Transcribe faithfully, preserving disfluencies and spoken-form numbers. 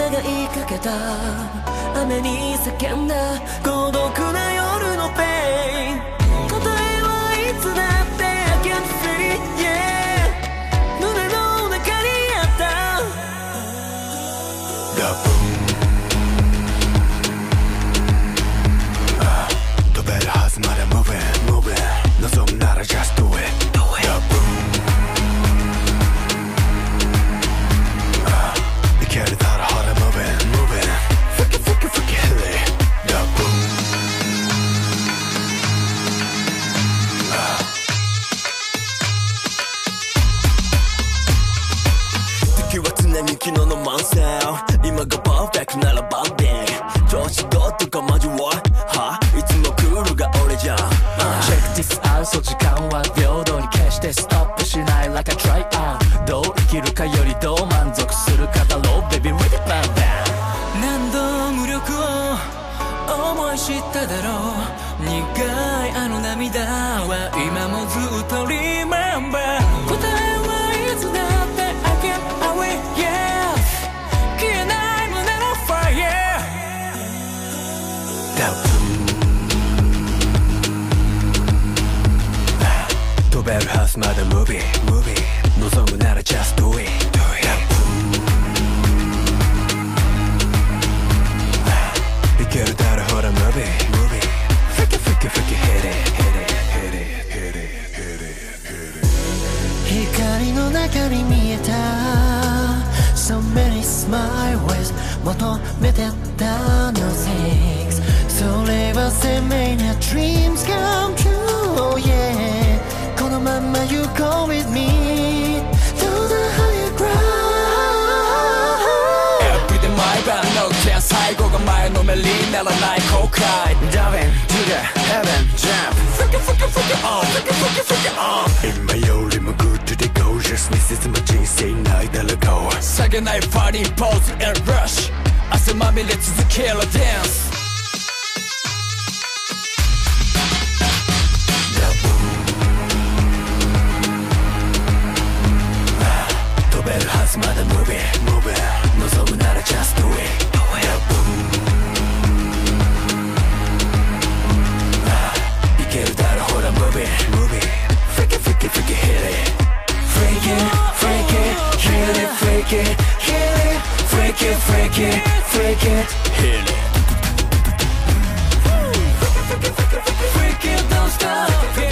願いかけた雨に叫んだ孤独な夜のペイン答えはいつだって I can't feel it yeah 胸の中にあったラブ飛べるはずまで Moving Moving 望むなら Just do it Do it ラブいけるならほら Moving Moving Freaky freaky freaky hit it ラブ敵は常に昨日の慢性今がパーフェクトならバンディング調子どうとか交わるはいつもクールが俺じゃん Check this out そう時間は平等に決してストップしない Like a try on どう生きるかよりどう満足するかだろう Baby ready bam bam 何度無力を思い知っただろう苦いあの涙は今もずっと Remember 答えはいつだって I can't away yeah 消えない胸の Fire 飛べるはずまだ Movie Movie 望むなら Just do it Do it いけるだろほら Movie Movie Freaky freaky freaky Hit it Hit it Hit it Hit it Hit it Hit it 光の中に見えた So many smile ways 求めてた No things それは生命な Dreams come true yeah このまま You go with me To the higher ground Everyday 毎晩の点最後が前のめりにならない後悔 Diving to the heaven jump Freaky freaky freaky on Freaky freaky freaky on 今よりも good to the gorgeous ミスも人生ないだろう下げないファニーポーズ and rush 汗まみれ続けろ Dance飛べるはずまだ Moving Moving 望むなら Just do it Do it いけるだろほら Moving Moving Freaky freaky freaky Hit it Freaky freaky Hit it Freaky Hit it Freaky freaky Freaky Hit it Freaky freaky freaky Freaky don't stop